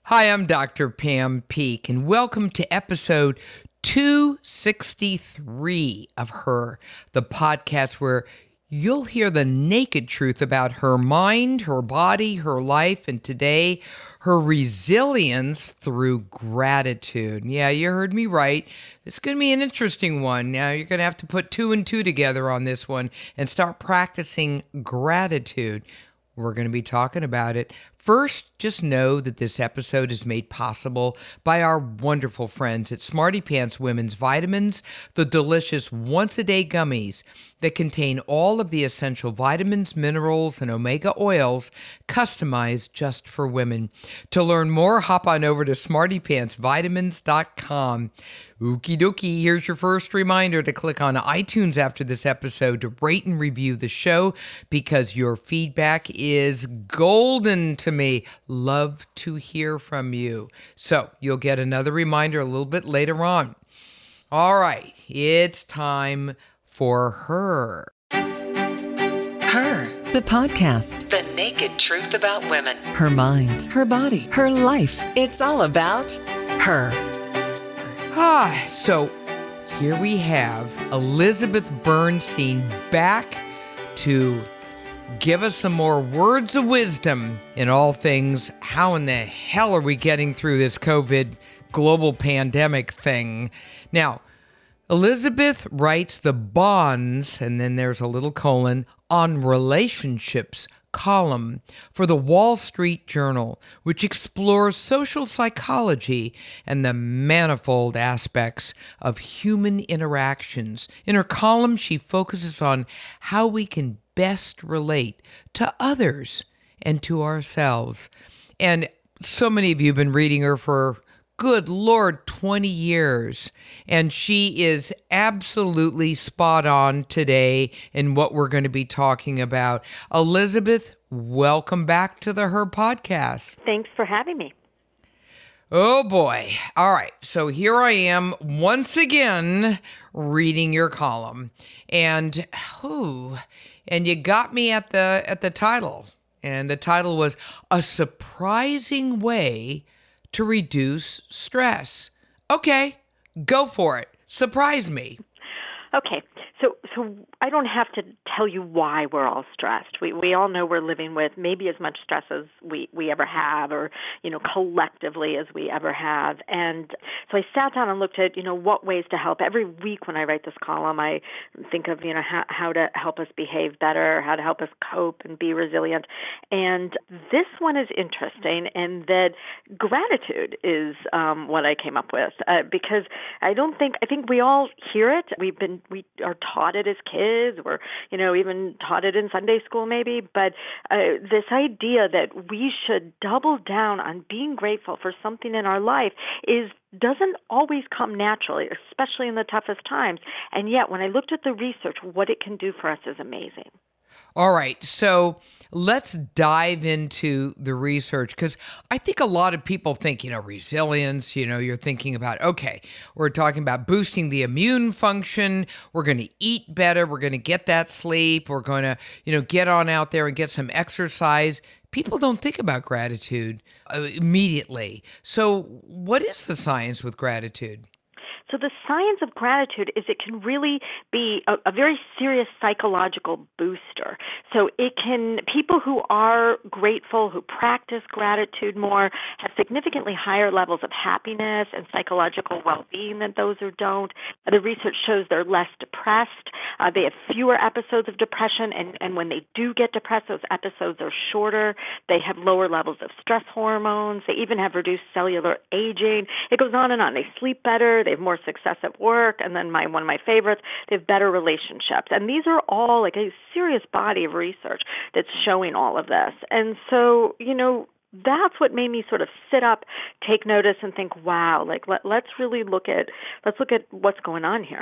Hi, I'm Dr. Pam Peek, and welcome to episode 263 of Her, the podcast where you'll hear the naked truth about her mind, her body, her life, and today, her resilience through gratitude. Yeah, you heard me right. It's going to be an interesting one. Now, you're going to have to put two and two together on this one and start practicing gratitude. We're going to be talking about it. First, just know that this episode is made possible by our wonderful friends at Smarty Pants Women's Vitamins, the delicious once-a-day gummies that contain all of the essential vitamins, minerals, and omega oils customized just for women. To learn more, hop on over to smartypantsvitamins.com. Okie dokie, here's your first reminder to click on iTunes after this episode to rate and review the show because your feedback is golden to me. Love to hear from you. So you'll get another reminder a little bit later on. All right, it's time for Her. Her, the podcast. The naked truth about women. Her mind, her body, her life. It's all about her. So here we have Elizabeth Bernstein back to give us some more words of wisdom in all things. How in the hell are we getting through this COVID global pandemic thing? Now, Elizabeth writes the bonds, and then there's a little colon, on relationships column for the Wall Street Journal, which explores social psychology and the manifold aspects of human interactions. In her column, she focuses on how we can best relate to others and to ourselves. And so many of you have been reading her for, good Lord, 20 years. And she is absolutely spot on today in what we're going to be talking about. Elizabeth, welcome back to the Her podcast. Thanks for having me. Oh boy. All right. So here I am once again reading your column. And you got me at the title. And the title was A Surprising Way to Reduce Stress. Okay, go for it. Surprise me. Okay, so I don't have to tell you why we're all stressed. We all know we're living with maybe as much stress as we ever have, or collectively as we ever have. And so I sat down and looked at what ways to help. Every week when I write this column, I think of how to help us behave better, how to help us cope and be resilient. And this one is interesting, in that gratitude is what I came up with, because I think we all hear it. We are taught it as kids. We're, even taught it in Sunday school maybe. But this idea that we should double down on being grateful for something in our life doesn't always come naturally, especially in the toughest times. And yet, when I looked at the research, what it can do for us is amazing. All right, so let's dive into the research, because I think a lot of people think, resilience, you're thinking about, okay, we're talking about boosting the immune function, we're going to eat better, we're going to get that sleep, we're going to, get on out there and get some exercise. People don't think about gratitude immediately. So what is the science with gratitude? So the science of gratitude is it can really be a very serious psychological booster. So people who are grateful, who practice gratitude more, have significantly higher levels of happiness and psychological well-being than those who don't. The research shows they're less depressed. They have fewer episodes of depression, and when they do get depressed, those episodes are shorter. They have lower levels of stress hormones. They even have reduced cellular aging. It goes on and on. They sleep better. They have more success at work, and then one of my favorites, they have better relationships. And these are all like a serious body of research that's showing all of this. And so, that's what made me sort of sit up, take notice, and think, wow, let's look at what's going on here.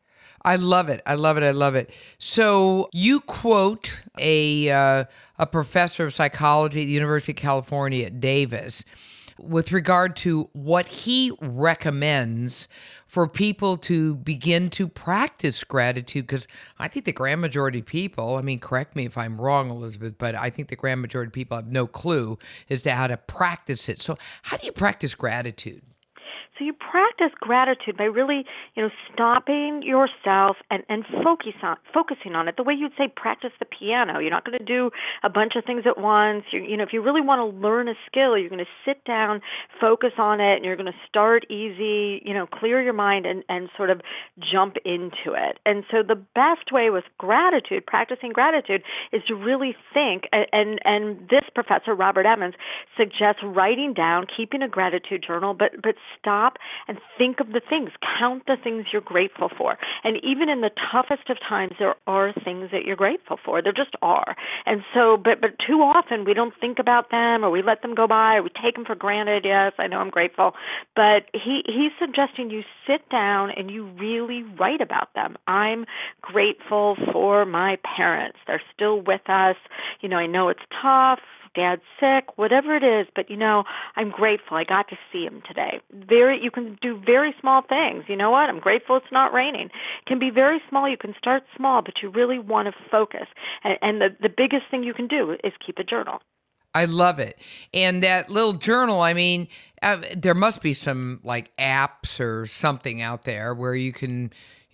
I love it. I love it. I love it. So you quote a professor of psychology at the University of California at Davis, with regard to what he recommends for people to begin to practice gratitude, because I think the grand majority of people, I mean, correct me if I'm wrong, Elizabeth, but I think the grand majority of people have no clue as to how to practice it. So how do you practice gratitude? So you practice gratitude by really, stopping yourself and focusing on it. The way you'd say practice the piano. You're not going to do a bunch of things at once. If you really want to learn a skill, you're going to sit down, focus on it, and you're going to start easy, clear your mind and sort of jump into it. And so the best way with gratitude, practicing gratitude, is to really think, and this professor, Robert Emmons, suggests writing down, keeping a gratitude journal, but stop and think of the things. Count the things you're grateful for. And even in the toughest of times, there are things that you're grateful for. There just are. And so, but too often we don't think about them, or we let them go by, or we take them for granted. Yes, I know I'm grateful. But he's suggesting you sit down and you really write about them. I'm grateful for my parents. They're still with us. I know it's tough. Dad's sick, whatever it is, but I'm grateful. I got to see him today. You can do very small things. You know what? I'm grateful it's not raining. It can be very small. You can start small, but you really want to focus. And the biggest thing you can do is keep a journal. I love it. And that little journal, I mean, there must be some like apps or something out there where you can,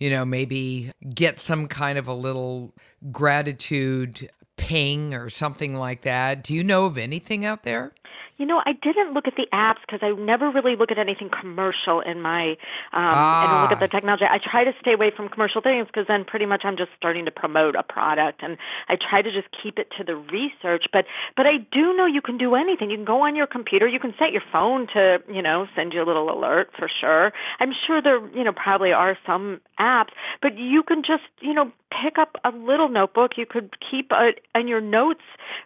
maybe get some kind of a little gratitude ping or something like that. Do you know of anything out there? I didn't look at the apps because I never really look at anything commercial in my, and look at the technology. I try to stay away from commercial things because then pretty much I'm just starting to promote a product, and I try to just keep it to the research. But I do know you can do anything. You can go on your computer. You can set your phone to, send you a little alert for sure. I'm sure there, probably are some apps, but you can just, pick up a little notebook. You could keep in your notes,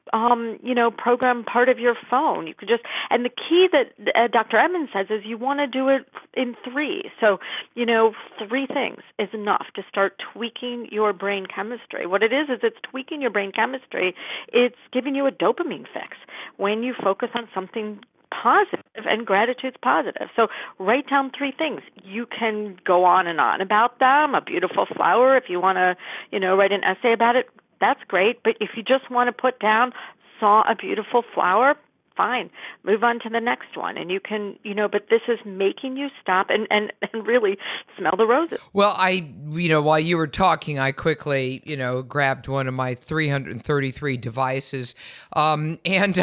program part of your phone. You could just, and the key that Dr. Emmons says is you want to do it in 3. So, 3 things is enough to start tweaking your brain chemistry. What it is it's tweaking your brain chemistry. It's giving you a dopamine fix when you focus on something positive, and gratitude's positive. So write down 3 things. You can go on and on about them. A beautiful flower, if you want to, write an essay about it, that's great. But if you just want to put down, saw a beautiful flower, fine. Move on to the next one. And you can, but this is making you stop and really smell the roses. Well, while you were talking, I quickly, grabbed one of my 333 devices. And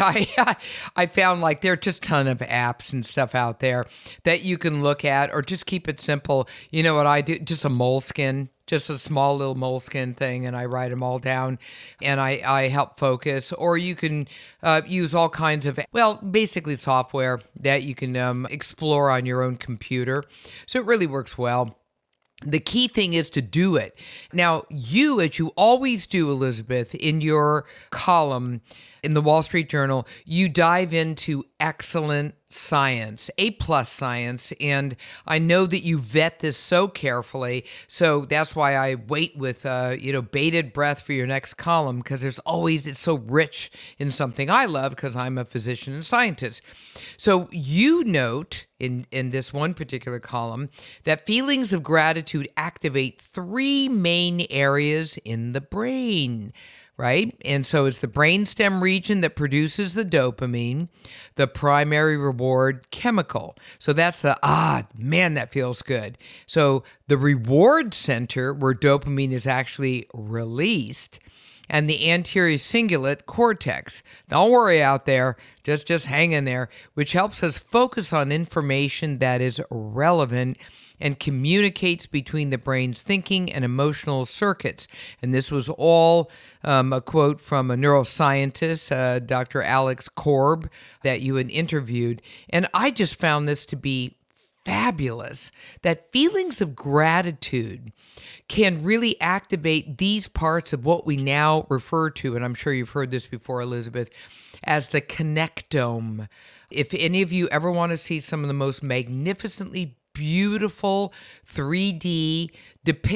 I found like there are just a ton of apps and stuff out there that you can look at, or just keep it simple. You know what I do? Just a Moleskine. Just a small little Moleskine thing, and I write them all down, and I help focus. Or you can use all kinds of, basically software that you can explore on your own computer. So it really works well. The key thing is to do it. Now, you, as you always do, Elizabeth, in your column in the Wall Street Journal, you dive into excellent science, A+ science, and I know that you vet this so carefully, so that's why I wait with, bated breath for your next column, because it's so rich in something I love, because I'm a physician and scientist. So you note in this one particular column that feelings of gratitude activate 3 main areas in the brain. Right? And so it's the brainstem region that produces the dopamine, the primary reward chemical. So that's the, man, that feels good. So the reward center, where dopamine is actually released, and the anterior cingulate cortex. Don't worry out there, just hang in there, which helps us focus on information that is relevant and communicates between the brain's thinking and emotional circuits. And this was all a quote from a neuroscientist, Dr. Alex Korb, that you had interviewed. And I just found this to be fabulous, that feelings of gratitude can really activate these parts of what we now refer to, and I'm sure you've heard this before, Elizabeth, as the connectome. If any of you ever want to see some of the most magnificently beautiful 3D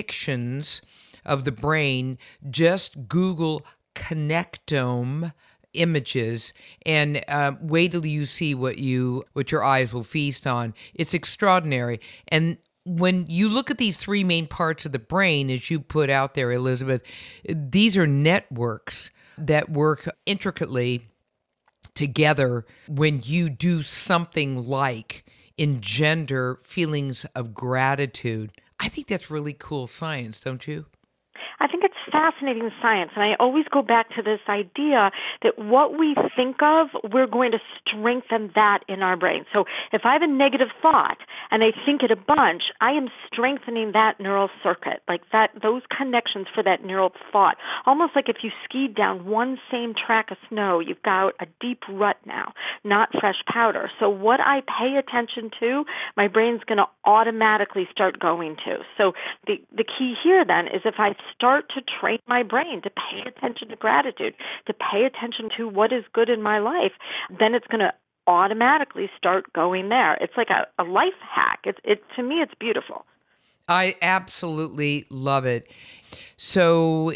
depictions of the brain, just Google connectome images, and wait till you see what your eyes will feast on. It's extraordinary. And when you look at these three main parts of the brain, as you put out there, Elizabeth, these are networks that work intricately together when you do something like engender feelings of gratitude. I think that's really cool science, don't you? I think it's fascinating science, and I always go back to this idea that what we think of, we're going to strengthen that in our brain. So if I have a negative thought and I think it a bunch, I am strengthening that neural circuit, like that, those connections for that neural thought. Almost like if you skied down one same track of snow, you've got a deep rut now, not fresh powder. So what I pay attention to, my brain's going to automatically start going to. So the key here then is if I start to train my brain to pay attention to gratitude, to pay attention to what is good in my life, then it's going to automatically start going there. It's like a life hack. To me, it's beautiful. I absolutely love it. So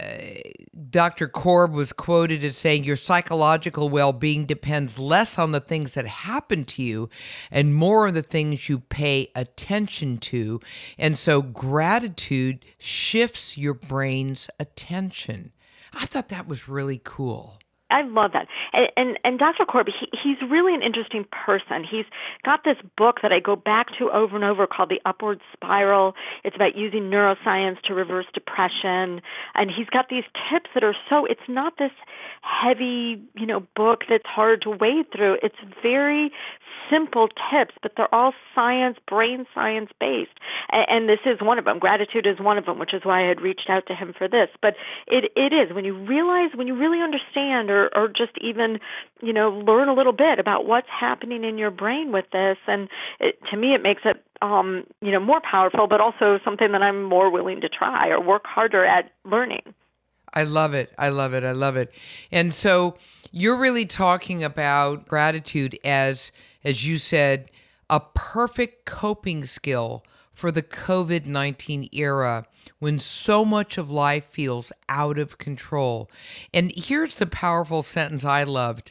Dr. Korb was quoted as saying, your psychological well-being depends less on the things that happen to you and more on the things you pay attention to. And so gratitude shifts your brain's attention. I thought that was really cool. I love that. And Dr. Korb, he's really an interesting person. He's got this book that I go back to over and over called The Upward Spiral. It's about using neuroscience to reverse depression. And he's got these tips that are it's not this heavy, book that's hard to wade through. It's very simple tips, but they're all brain science based. And this is one of them. Gratitude is one of them, which is why I had reached out to him for this. But it is, when you really understand or just even, learn a little bit about what's happening in your brain with this. And to me, it makes it, more powerful, but also something that I'm more willing to try or work harder at learning. I love it. I love it. I love it. And so you're really talking about gratitude as you said, a perfect coping skill for the COVID-19 era when so much of life feels out of control. And here's the powerful sentence I loved.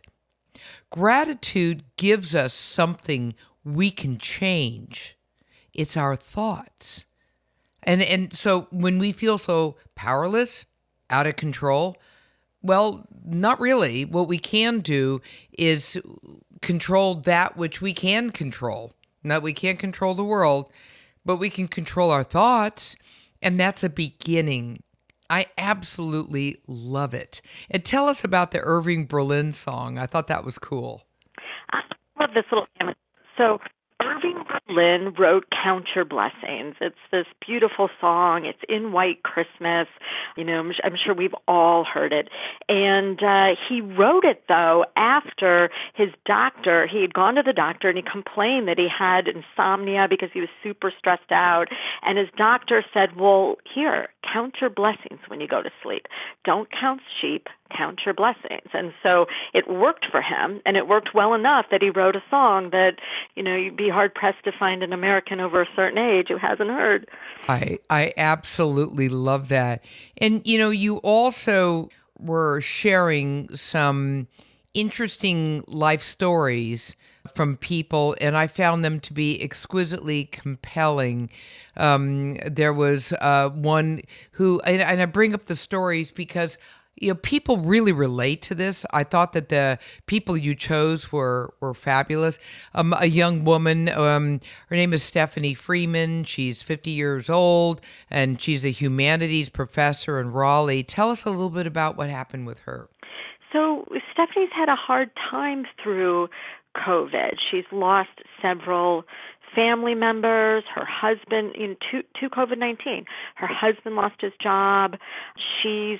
Gratitude gives us something we can change. It's our thoughts. And so when we feel so powerless, out of control, well, not really. What we can do is control that which we can control. Not we can't control the world, but we can control our thoughts, and that's a beginning. I absolutely love it. And tell us about the Irving Berlin song. I thought that was cool. I love this little anecdote. So Irving Berlin wrote Count Your Blessings. It's this beautiful song. It's in White Christmas. I'm sure we've all heard it. And he wrote it, though, after he had gone to the doctor and he complained that he had insomnia because he was super stressed out. And his doctor said, well, here, count your blessings when you go to sleep. Don't count sheep, count your blessings. And so it worked for him, and it worked well enough that he wrote a song that, you'd be hard-pressed to find an American over a certain age who hasn't heard. I absolutely love that. And, you also were sharing some interesting life stories from people, and I found them to be exquisitely compelling. There was one who, and I bring up the stories because people really relate to this. I thought that the people you chose were fabulous. A young woman, her name is Stephanie Freeman. She's 50 years old, and she's a humanities professor in Raleigh. Tell us a little bit about what happened with her. So Stephanie's had a hard time through COVID. She's lost several family members, her husband, to COVID-19. Her husband lost his job. She's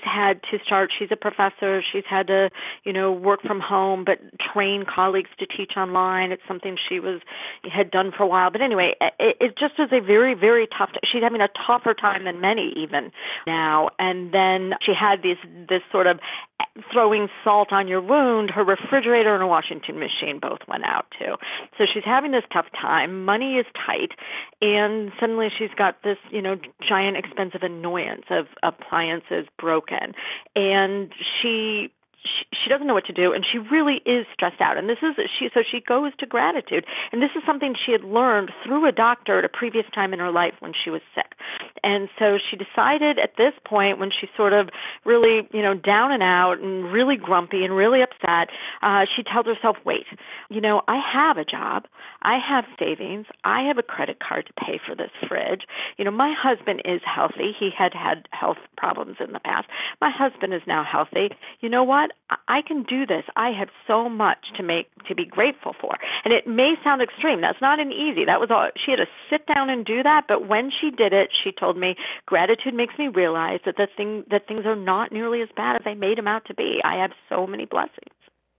a professor. She's had to, work from home, but train colleagues to teach online. It's something she had done for a while. But anyway, it just is a very, very tough, she's having a tougher time than many even now. And then she had this sort of throwing salt on your wound. Her refrigerator and her washing machine both went out too. So she's having this tough time. Money is tight, and suddenly she's got this, giant expensive annoyance of appliances broken, and she she doesn't know what to do, and she really is stressed out. And so she goes to gratitude, and this is something she had learned through a doctor at a previous time in her life when she was sick. And so she decided at this point, when she's sort of really, down and out and really grumpy and really upset, she tells herself, wait, I have a job. I have savings. I have a credit card to pay for this fridge. My husband is healthy. He had health problems in the past. My husband is now healthy. You know what? I can do this. I have so much to be grateful for. And it may sound extreme. That's not an easy. That was all. She had to sit down and do that. But when she did it, she told me, gratitude makes me realize that things are not nearly as bad as I made them out to be. I have so many blessings.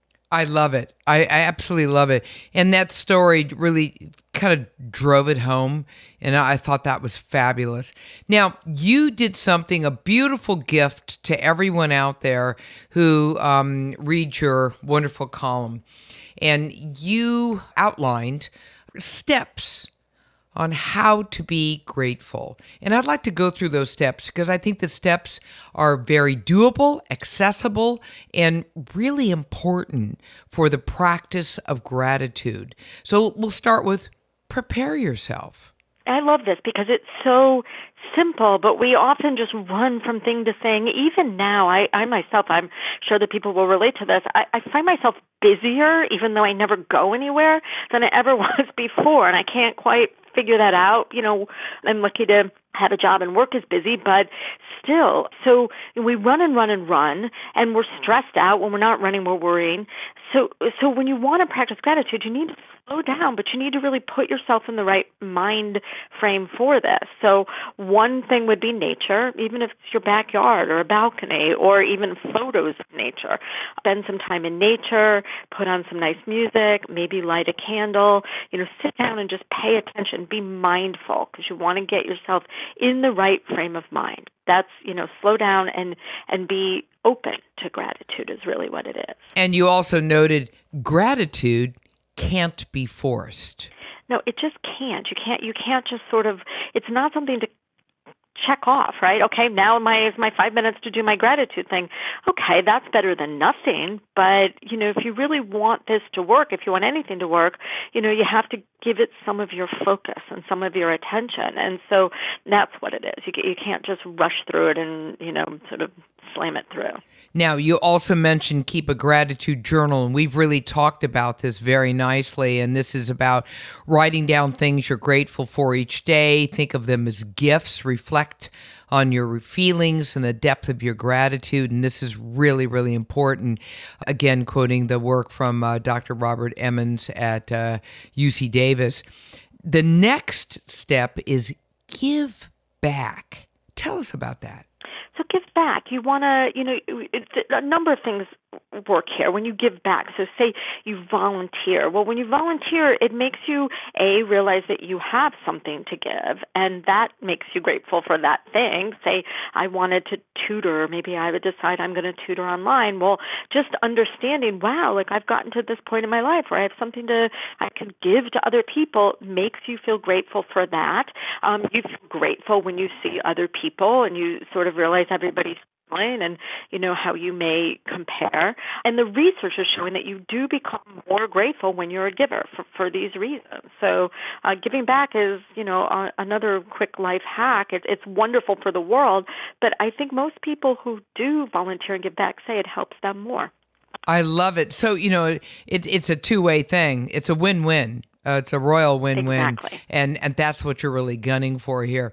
I love it. I absolutely love it. And that story really kind of drove it home, and I thought that was fabulous. Now, you did a beautiful gift to everyone out there who reads your wonderful column, and you outlined steps on how to be grateful. And I'd like to go through those steps because I think the steps are very doable, accessible, and really important for the practice of gratitude. So we'll start with prepare yourself. I love this because it's so simple, but we often just run from thing to thing. Even now, I myself, I'm sure that people will relate to this. I find myself busier, even though I never go anywhere, than I ever was before, and I can't quite figure that out. I'm lucky to have a job and work is busy, but still. So we run and run and run, and we're stressed out. When we're not running, we're worrying. So when you want to practice gratitude, you need to slow down, but you need to really put yourself in the right mind frame for this. So one thing would be nature, even if it's your backyard or a balcony or even photos of nature. Spend some time in nature, put on some nice music, maybe light a candle, sit down and just pay attention, be mindful because you want to get yourself in the right frame of mind. That's, slow down and be open to gratitude is really what it is. And you also noted gratitude can't be forced. No, it just can't. You can't just sort of, it's not something to check off, right? Okay, now is my 5 minutes to do my gratitude thing. Okay, that's better than nothing. But, if you really want this to work, if you want anything to work, you have to give it some of your focus and some of your attention. And so that's what it is. You can't just rush through it and, sort of slam it through. Now, you also mentioned keep a gratitude journal, and we've really talked about this very nicely, and this is about writing down things you're grateful for each day. Think of them as gifts. Reflect on your feelings and the depth of your gratitude, and this is really, really important. Again, quoting the work from Dr. Robert Emmons at UC Davis. The next step is give back. Tell us about that. So give back. You want to, a number of things work here when you give back. So say you volunteer. Well, when you volunteer, it makes you, realize that you have something to give, and that makes you grateful for that thing. Say, I wanted to tutor. Maybe I would decide I'm going to tutor online. Well, just understanding, wow, I've gotten to this point in my life where I have something I can give to other people makes you feel grateful for that. You feel grateful when you see other people and you sort of realize everybody's and how you may compare. And the research is showing that you do become more grateful when you're a giver for these reasons. So giving back is, another quick life hack. It's wonderful for the world, but I think most people who do volunteer and give back say it helps them more. I love it. So, it's a two-way thing. It's a win-win. It's a royal win-win. Exactly. And that's what you're really gunning for here.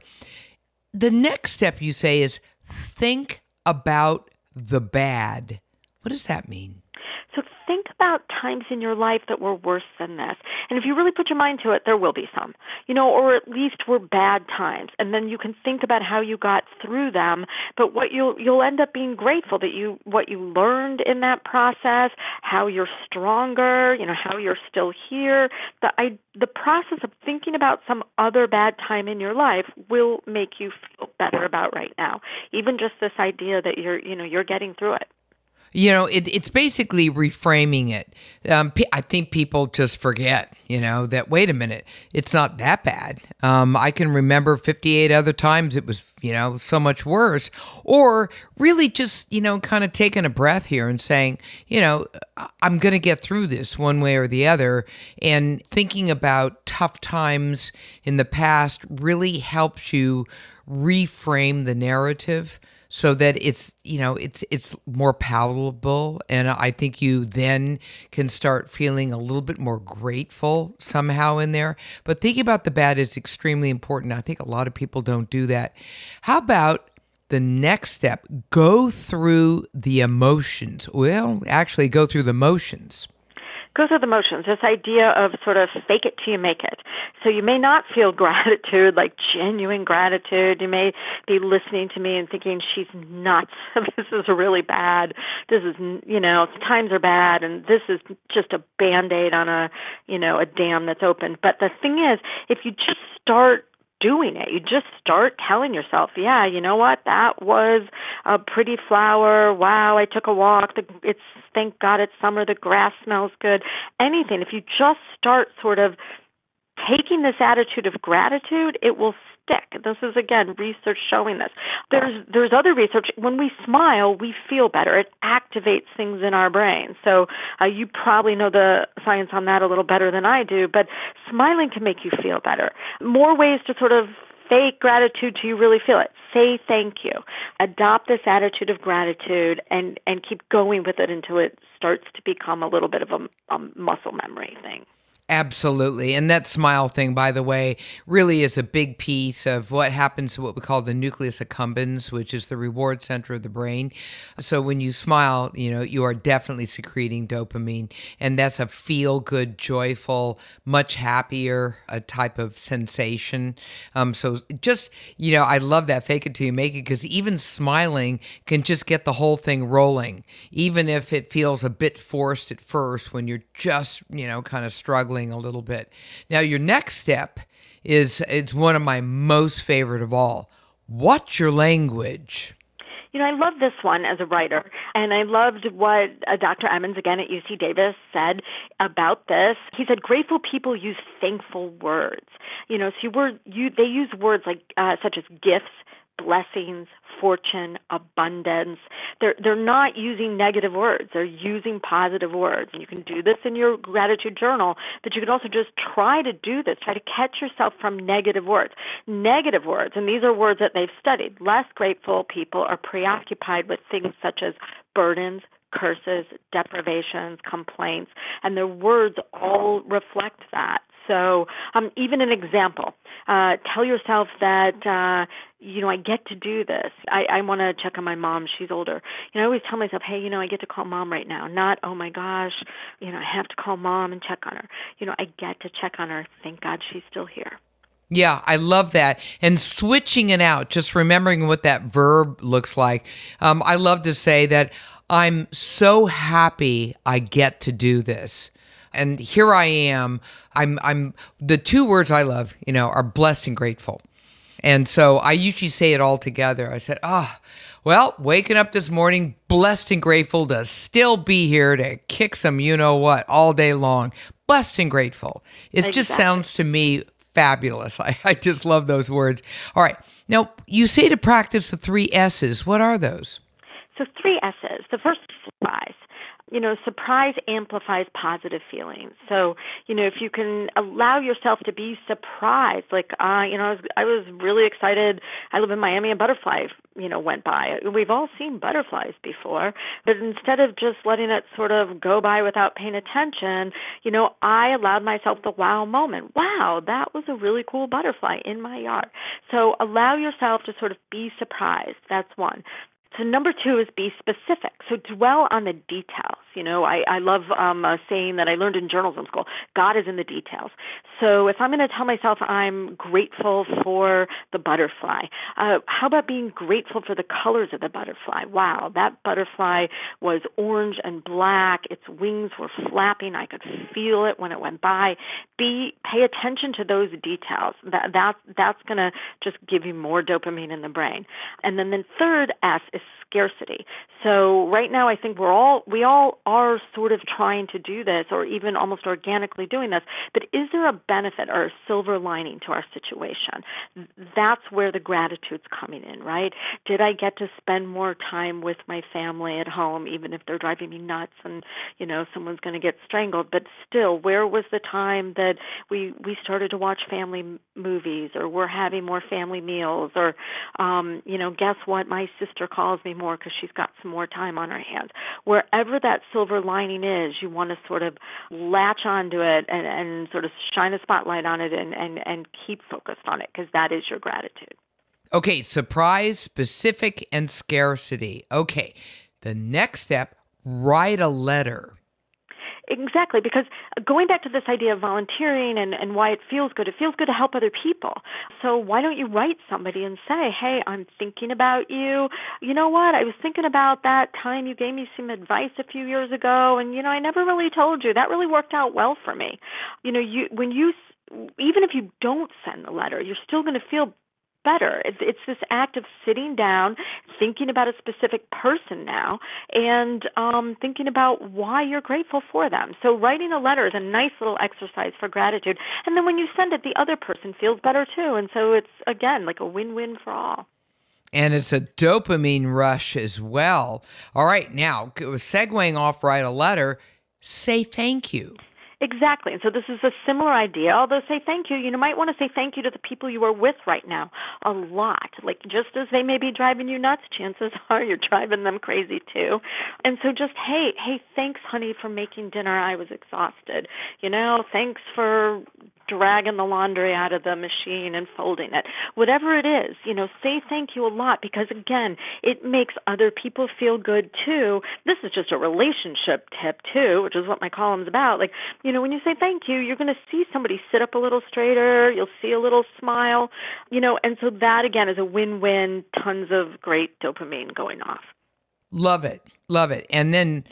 The next step you say is think about the bad. What does that mean? So think about times in your life that were worse than this. And if you really put your mind to it, there will be some, or at least were bad times. And then you can think about how you got through them. But what you'll end up being grateful that what you learned in that process, how you're stronger, how you're still here. The process of thinking about some other bad time in your life will make you feel better about right now. Even just this idea that you're getting through it. It's basically reframing it. I think people just forget, that, wait a minute, it's not that bad. I can remember 58 other times it was, so much worse. Or really just, kind of taking a breath here and saying, I'm going to get through this one way or the other. And thinking about tough times in the past really helps you reframe the narrative so that it's more palatable. And I think you then can start feeling a little bit more grateful somehow in there. But thinking about the bad is extremely important. I think a lot of people don't do that. How about the next step? Go through the emotions. Well, actually go through the motions. Go through the motions, this idea of sort of fake it till you make it. So you may not feel gratitude, like genuine gratitude. You may be listening to me and thinking, she's nuts. This is really bad. This is, times are bad, and this is just a Band-Aid on a dam that's open. But the thing is, if you just start doing it, you just start telling yourself, yeah, you know what, that was a pretty flower. Wow, I took a walk. Thank God it's summer. The grass smells good. Anything. If you just start sort of taking this attitude of gratitude, it will stick. This is, again, research showing this. There's other research. When we smile, we feel better. It activates things in our brain. So you probably know the science on that a little better than I do, but smiling can make you feel better. More ways to sort of fake gratitude till you really feel it. Say thank you. Adopt this attitude of gratitude and keep going with it until it starts to become a little bit of a muscle memory thing. Absolutely. And that smile thing, by the way, really is a big piece of what happens to what we call the nucleus accumbens, which is the reward center of the brain. So when you smile, you are definitely secreting dopamine, and that's a feel-good, joyful, much happier type of sensation. So just, I love that fake it till you make it, because even smiling can just get the whole thing rolling, even if it feels a bit forced at first when you're just, kind of struggling a little bit. Now, your next step is one of my most favorite of all. Watch your language. I love this one as a writer, and I loved what Dr. Emmons, again at UC Davis, said about this. He said, grateful people use thankful words. They use words like such as gifts, blessings, fortune, abundance. They're not using negative words. They're using positive words. And you can do this in your gratitude journal, but you can also just try to do this. Try to catch yourself from negative words. Negative words, and these are words that they've studied. Less grateful people are preoccupied with things such as burdens, curses, deprivations, complaints, and their words all reflect that. So even an example, tell yourself that, I get to do this. I want to check on my mom. She's older. I always tell myself, hey, I get to call mom right now. Not, oh, my gosh, I have to call mom and check on her. I get to check on her. Thank God she's still here. Yeah, I love that. And switching it out, just remembering what that verb looks like. I love to say that I'm so happy I get to do this. And here I am. I'm the two words I love, are blessed and grateful. And so I usually say it all together. I said, waking up this morning, blessed and grateful to still be here to kick some you-know-what all day long. Blessed and grateful. It just sounds to me fabulous. I just love those words. All right. Now, you say to practice the 3 S's. What are those? So 3 S's. The first is surprise. Surprise amplifies positive feelings. So, if you can allow yourself to be surprised, like, I was really excited. I live in Miami, a butterfly, went by. We've all seen butterflies before, but instead of just letting it sort of go by without paying attention, I allowed myself the wow moment. Wow, that was a really cool butterfly in my yard. So allow yourself to sort of be surprised. That's one. So number 2 is be specific. So dwell on the details. I love a saying that I learned in journalism school. God is in the details. So if I'm going to tell myself I'm grateful for the butterfly, how about being grateful for the colors of the butterfly? Wow, that butterfly was orange and black. Its wings were flapping. I could feel it when it went by. Pay attention to those details. That's going to just give you more dopamine in the brain. And then the third S is scarcity. So right now, I think we all are sort of trying to do this, or even almost organically doing this. But is there a benefit or a silver lining to our situation? That's where the gratitude's coming in, right? Did I get to spend more time with my family at home, even if they're driving me nuts and someone's going to get strangled? But still, where was the time that we started to watch family movies, or we're having more family meals, or guess what? My sister calls me more because she's got some more time on her hands. Wherever that silver lining is, you want to sort of latch onto it and sort of shine a spotlight on it and keep focused on it, because that is your gratitude. Okay, surprise, specific, and scarcity. Okay, the next step, write a letter. Exactly, because going back to this idea of volunteering and why it feels good to help other people. So why don't you write somebody and say, hey, I'm thinking about you. You know what? I was thinking about that time you gave me some advice a few years ago, and, I never really told you. That really worked out well for me. Even if you don't send the letter, you're still going to feel better. It's this act of sitting down, thinking about a specific person now, and thinking about why you're grateful for them. So writing a letter is a nice little exercise for gratitude. And then when you send it, the other person feels better too. And so it's, again, like a win-win for all. And it's a dopamine rush as well. All right, now, segueing off write a letter, say thank you. Exactly. And so this is a similar idea, although say thank you. You might want to say thank you to the people you are with right now a lot. Like, just as they may be driving you nuts, chances are you're driving them crazy too. And so just, hey, thanks, honey, for making dinner. I was exhausted. Thanks for dragging the laundry out of the machine and folding it. Whatever it is, say thank you a lot, because, again, it makes other people feel good too. This is just a relationship tip too, which is what my column's about. Like, when you say thank you, you're going to see somebody sit up a little straighter. You'll see a little smile, and so that, again, is a win-win, tons of great dopamine going off. Love it. Love it. And then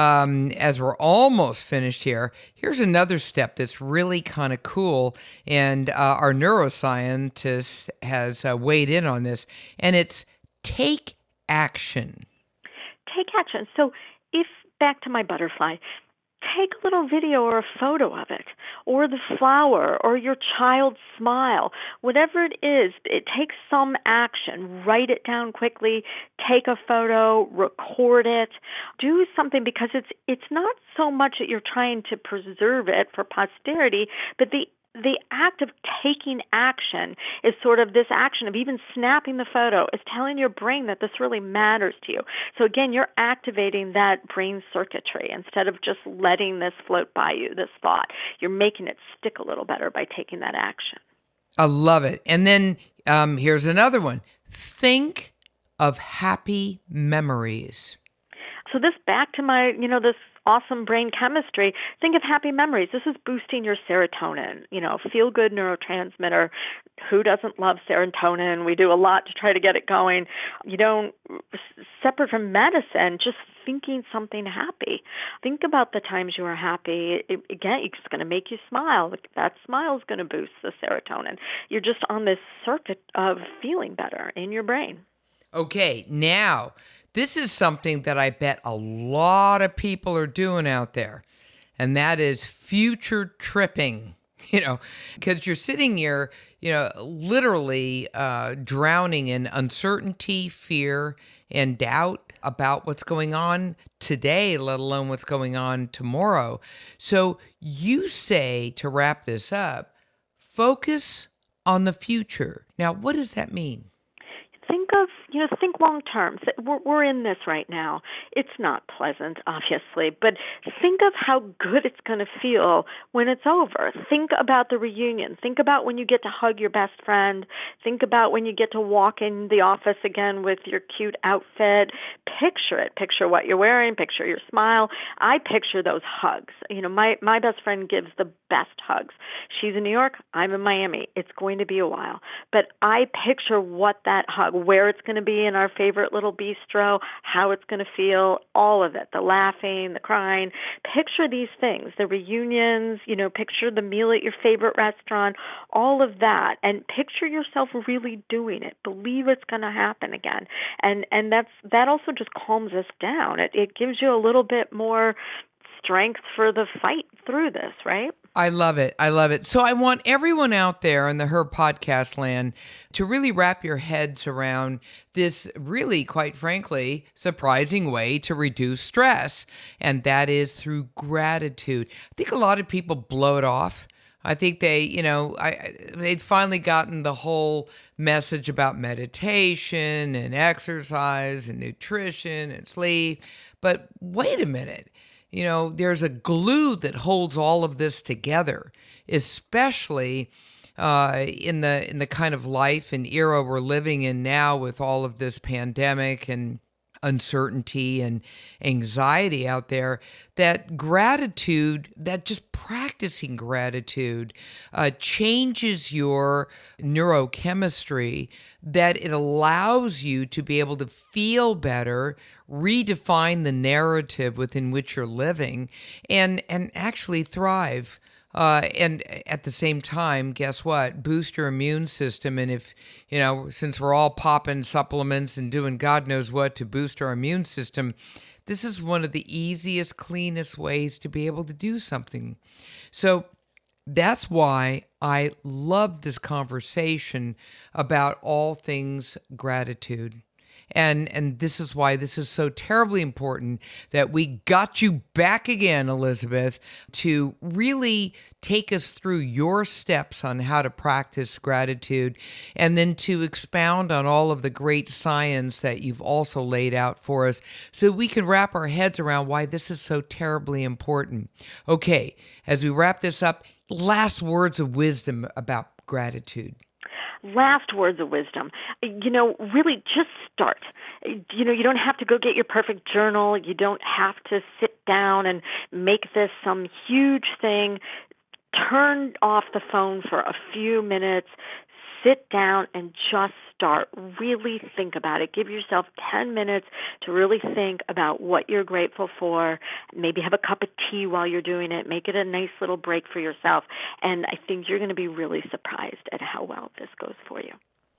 as we're almost finished here, here's another step that's really kind of cool. And our neuroscientist has weighed in on this, and it's take action. Take action. So back to my butterfly, take a little video or a photo of it, or the flower, or your child's smile. Whatever it is, it takes some action. Write it down quickly, take a photo, record it, do something, because it's not so much that you're trying to preserve it for posterity, but the act of taking action is sort of this action of even snapping the photo is telling your brain that this really matters to you. So again, you're activating that brain circuitry instead of just letting this float by you, this thought. You're making it stick a little better by taking that action. I love it. And then here's another one. Think of happy memories. So this back to my, this awesome brain chemistry, think of happy memories. This is boosting your serotonin, feel-good neurotransmitter. Who doesn't love serotonin? We do a lot to try to get it going. Separate from medicine, just thinking something happy. Think about the times you were happy. Again, it's going to make you smile. That smile is going to boost the serotonin. You're just on this circuit of feeling better in your brain. Okay, now, this is something that I bet a lot of people are doing out there, and that is future tripping, because you're sitting here, literally drowning in uncertainty, fear, and doubt about what's going on today, let alone what's going on tomorrow. So you say, to wrap this up, focus on the future. Now, what does that mean? Think long term. We're in this right now. It's not pleasant, obviously, but think of how good it's going to feel when it's over. Think about the reunion. Think about when you get to hug your best friend. Think about when you get to walk in the office again with your cute outfit. Picture it. Picture what you're wearing. Picture your smile. I picture those hugs. My best friend gives the best hugs. She's in New York. I'm in Miami. It's going to be a while. But I picture what that hug, where it's going to be in our favorite little bistro, how it's going to feel, all of it, the laughing, the crying. Picture these things, the reunions, picture the meal at your favorite restaurant, all of that, and picture yourself really doing it. Believe it's going to happen again. And that also just calms us down. It gives you a little bit more strength for the fight through this, right? I love it. I love it. So I want everyone out there in the Her Podcast land to really wrap your heads around this really, quite frankly, surprising way to reduce stress. And that is through gratitude. I think a lot of people blow it off. I think they'd finally gotten the whole message about meditation and exercise and nutrition and sleep. But wait a minute. There's a glue that holds all of this together, especially in the kind of life and era we're living in now with all of this pandemic and uncertainty and anxiety out there, that gratitude, that just practicing gratitude changes your neurochemistry, that it allows you to be able to feel better, redefine the narrative within which you're living, and actually thrive. And at the same time, guess what? Boost your immune system. And if, since we're all popping supplements and doing God knows what to boost our immune system, this is one of the easiest, cleanest ways to be able to do something. So that's why I love this conversation about all things gratitude. And this is why this is so terribly important that we got you back again, Elizabeth, to really take us through your steps on how to practice gratitude, and then to expound on all of the great science that you've also laid out for us so we can wrap our heads around why this is so terribly important. Okay, as we wrap this up, last words of wisdom about gratitude. Last words of wisdom. Really just start. You don't have to go get your perfect journal. You don't have to sit down and make this some huge thing. Turn off the phone for a few minutes. Sit down and just start. Really think about it. Give yourself 10 minutes to really think about what you're grateful for. Maybe have a cup of tea while you're doing it. Make it a nice little break for yourself. And I think you're going to be really surprised at how well this goes for you.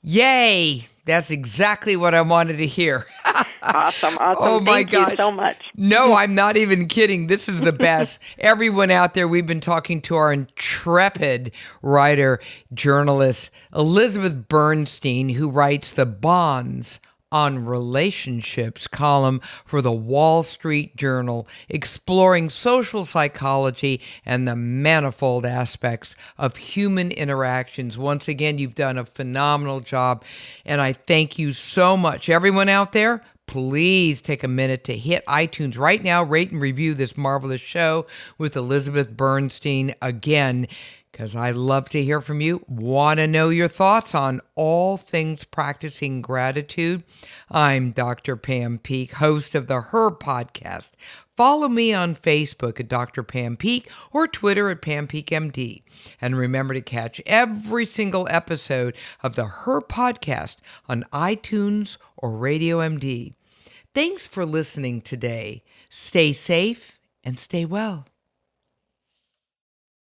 Yay! That's exactly what I wanted to hear. Awesome. Oh my gosh. Thank you so much. No, I'm not even kidding. This is the best. Everyone out there, we've been talking to our intrepid writer, journalist, Elizabeth Bernstein, who writes the Bonds on Relationships column for the Wall Street Journal, exploring social psychology and the manifold aspects of human interactions. Once again, you've done a phenomenal job, and I thank you so much. Everyone out there, please take a minute to hit iTunes right now, rate and review this marvelous show with Elizabeth Bernstein again, because I love to hear from you. Want to know your thoughts on all things practicing gratitude? I'm Dr. Pam Peeke, host of the Her Podcast. Follow me on Facebook at Dr. Pam Peeke or Twitter at Pam Peeke MD. And remember to catch every single episode of the Her Podcast on iTunes or Radio MD. Thanks for listening today. Stay safe and stay well.